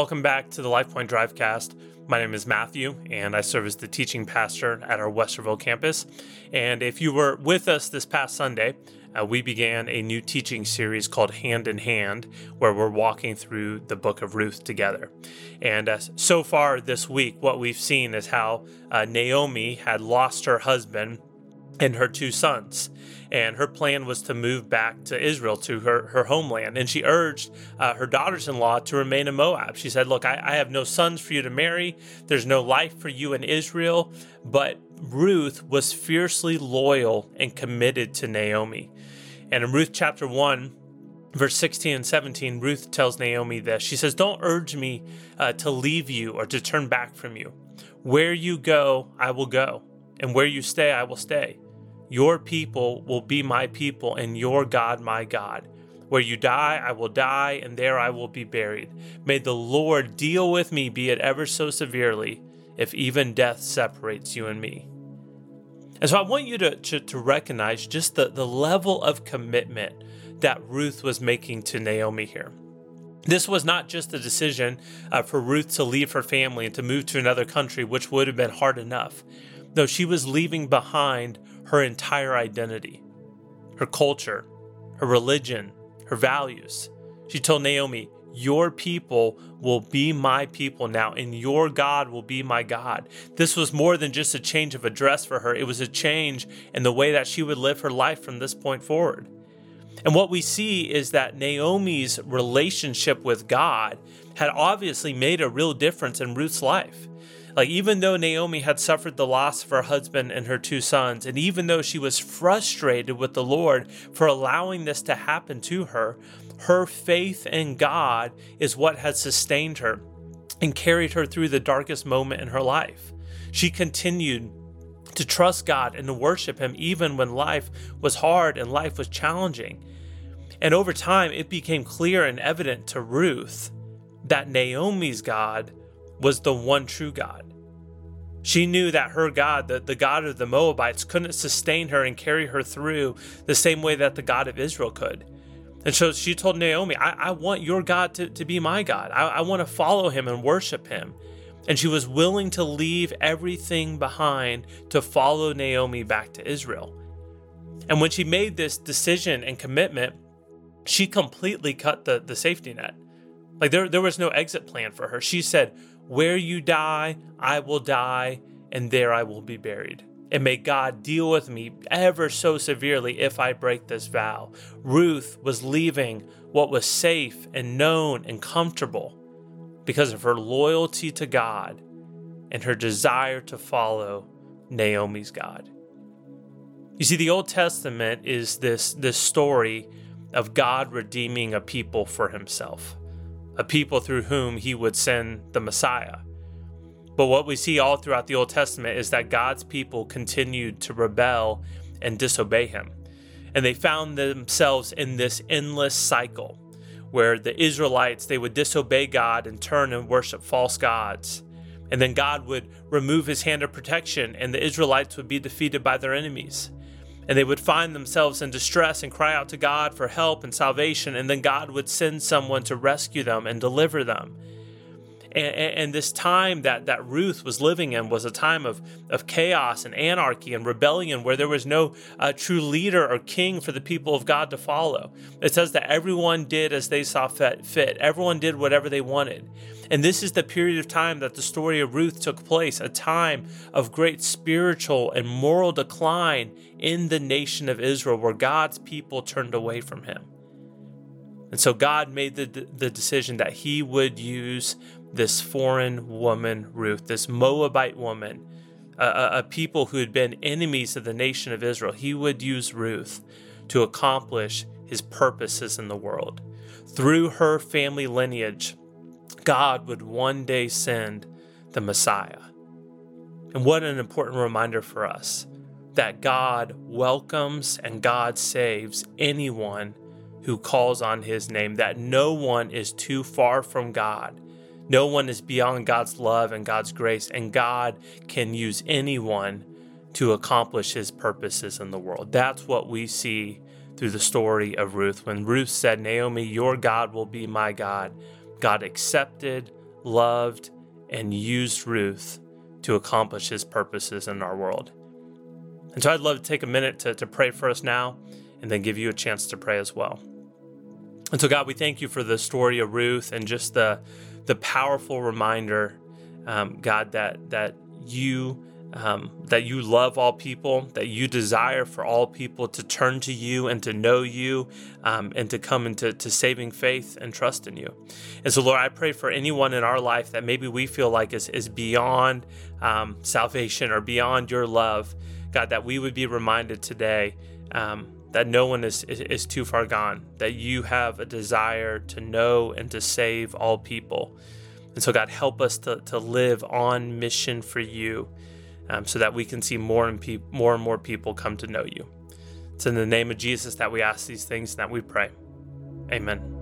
Welcome back to the LifePoint Drivecast. My name is Matthew, and I serve as the teaching pastor at our Westerville campus. And if you were with us this past Sunday, we began a new teaching series called Hand in Hand, where we're walking through the book of Ruth together. And so far this week, what we've seen is how Naomi had lost her husband and her two sons. And her plan was to move back to Israel, to her homeland. And she urged her daughters-in-law to remain in Moab. She said, look, I have no sons for you to marry. There's no life for you in Israel. But Ruth was fiercely loyal and committed to Naomi. And in Ruth chapter 1, verse 16 and 17, Ruth tells Naomi this. She says, don't urge me to leave you or to turn back from you. Where you go, I will go. And where you stay, I will stay. Your people will be my people, and your God my God. Where you die, I will die, and there I will be buried. May the Lord deal with me, be it ever so severely, if even death separates you and me. And so I want you to recognize just the level of commitment that Ruth was making to Naomi here. This was not just a decision for Ruth to leave her family and to move to another country, which would have been hard enough. No, she was leaving behind her entire identity, her culture, her religion, her values. She told Naomi, your people will be my people now, and your God will be my God. This was more than just a change of address for her. It was a change in the way that she would live her life from this point forward. And what we see is that Naomi's relationship with God had obviously made a real difference in Ruth's life. Like, even though Naomi had suffered the loss of her husband and her two sons, and even though she was frustrated with the Lord for allowing this to happen to her, her faith in God is what had sustained her and carried her through the darkest moment in her life. She continued to trust God and to worship Him even when life was hard and life was challenging. And over time, it became clear and evident to Ruth that Naomi's God was the one true God. She knew that her God, the God of the Moabites, couldn't sustain her and carry her through the same way that the God of Israel could. And so she told Naomi, I want your God to be my God. I want to follow Him and worship Him. And she was willing to leave everything behind to follow Naomi back to Israel. And when she made this decision and commitment, she completely cut the safety net. Like there was no exit plan for her. She said, where you die, I will die, and there I will be buried. And may God deal with me ever so severely if I break this vow. Ruth was leaving what was safe and known and comfortable because of her loyalty to God and her desire to follow Naomi's God. You see, the Old Testament is this story of God redeeming a people for Himself, a people through whom He would send the Messiah. But what we see all throughout the Old Testament is that God's people continued to rebel and disobey Him. And they found themselves in this endless cycle where the Israelites, they would disobey God and turn and worship false gods. And then God would remove His hand of protection, and the Israelites would be defeated by their enemies. And they would find themselves in distress and cry out to God for help and salvation, and then God would send someone to rescue them and deliver them. And this time that Ruth was living in was a time of chaos and anarchy and rebellion, where there was no true leader or king for the people of God to follow. It says that everyone did as they saw fit. Everyone did whatever they wanted. And this is the period of time that the story of Ruth took place, a time of great spiritual and moral decline in the nation of Israel, where God's people turned away from Him. And so God made the decision that He would use this foreign woman, Ruth, this Moabite woman, a people who had been enemies of the nation of Israel. He would use Ruth to accomplish His purposes in the world. Through her family lineage, God would one day send the Messiah. And what an important reminder for us that God welcomes and God saves anyone who calls on His name, that no one is too far from God. No one is beyond God's love and God's grace, and God can use anyone to accomplish His purposes in the world. That's what we see through the story of Ruth. When Ruth said, Naomi, your God will be my God, God accepted, loved, and used Ruth to accomplish his purposes in our world. And so I'd love to take a minute to pray for us now and then give you a chance to pray as well. And so God, we thank you for the story of Ruth and just the powerful reminder, God, that you love all people, that you desire for all people to turn to you and to know you, and to come into saving faith and trust in you. And so, Lord, I pray for anyone in our life that maybe we feel like is beyond salvation or beyond your love, God, that we would be reminded today that no one is too far gone, that you have a desire to know and to save all people. And so, God, help us to live on mission for you, so that we can see more and more people come to know you. It's in the name of Jesus that we ask these things and that we pray. Amen.